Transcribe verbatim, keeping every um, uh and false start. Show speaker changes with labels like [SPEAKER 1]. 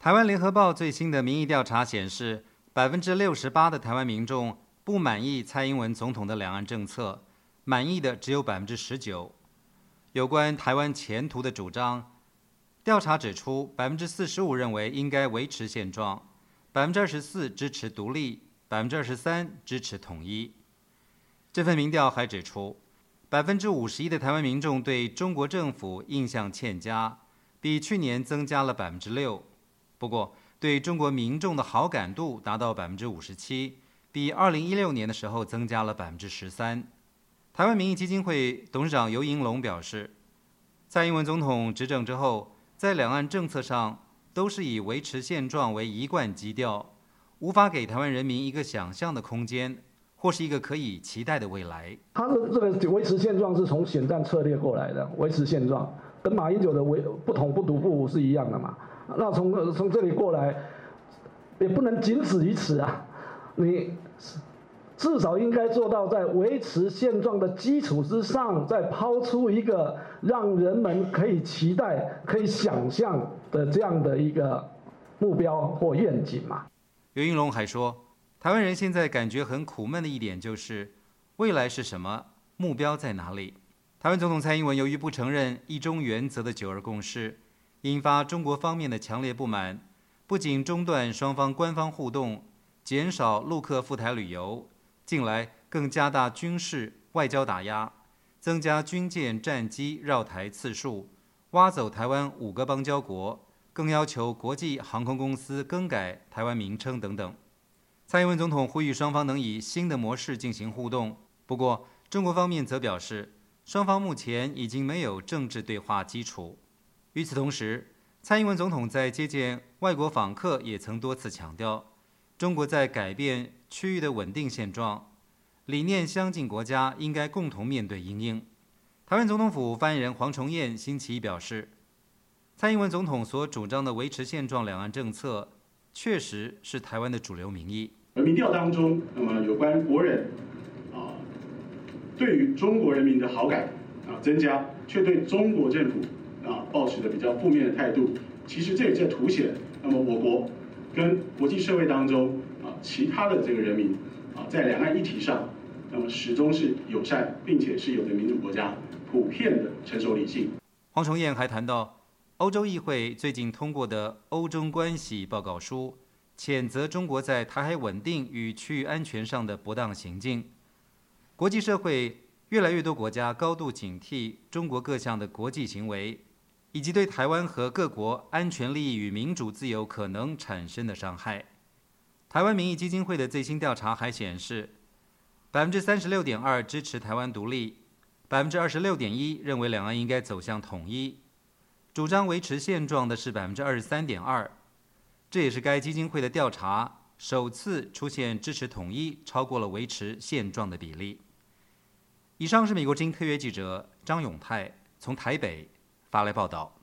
[SPEAKER 1] 台湾联合报最新的民意调查显示，百分之六十八的台湾民众不满意蔡英文总统的两岸政策，满意的只有百分之十九。有关台湾前途的主张，调查指出，百分之四十五认为应该维持现状，百分之二十四支持独立，百分之二十三支持统一。这份民调还指出，百分之五十一的台湾民众对中国政府印象欠佳，比去年增加了百分之六。不过，对中国民众的好感度达到百分之五十七，比二零一六年的时候增加了百分之十三。台湾民意基金会董事长游盈隆表示，蔡英文总统执政之后，在两岸政策上都是以维持现状为一贯基调，无法给台湾人民一个想象的空间，或是一个可以期待的未来。
[SPEAKER 2] 他的这个维持现状是从选战策略过来的，维持现状跟马英九的维不统不独不武是一样的嘛。那从从这里过来，也不能仅止于此啊，你至少应该做到在维持现状的基础之上，再抛出一个让人们可以期待、可以想象的这样的一个目标或愿景嘛。
[SPEAKER 1] 游盈隆还说，台湾人现在感觉很苦闷的一点就是，未来是什么，目标在哪里？台湾总统蔡英文由于不承认一中原则的九二共识，引发中国方面的强烈不满，不仅中断双方官方互动，减少陆客赴台旅游，近来更加大军事外交打压，增加军舰战机绕台次数，挖走台湾五个邦交国，更要求国际航空公司更改台湾名称等等。蔡英文总统呼吁双方能以新的模式进行互动，不过中国方面则表示，双方目前已经没有政治对话基础。与此同时，蔡英文总统在接见外国访客也曾多次强调，中国在改变区域的稳定现状，理念相近国家应该共同面对因应。台湾总统府发言人黄崇彦星期一表示，蔡英文总统所主张的维持现状两岸政策，确实是台湾的主流民意。
[SPEAKER 3] 而民调当中，那么有关国人啊对于中国人民的好感啊增加，却对中国政府啊抱持的比较负面的态度，其实这也在凸显，那么我国跟国际社会当中啊其他的这个人民啊在两岸议题上，那么始终是友善，并且是有着民主国家普遍的成熟理性。
[SPEAKER 1] 黄崇彦还谈到，欧洲议会最近通过的《欧中关系报告书》，谴责中国在台海稳定与区域安全上的不当行径。国际社会越来越多国家高度警惕中国各项的国际行为，以及对台湾和各国安全利益与民主自由可能产生的伤害。台湾民意基金会的最新调查还显示，百分之三十六点二支持台湾独立，百分之二十六点一认为两岸应该走向统一，主张维持现状的是百分之二十三点二。这也是该基金会的调查首次出现支持统一超过了维持现状的比例。以上是美国之音特约记者张永泰从台北发来报道。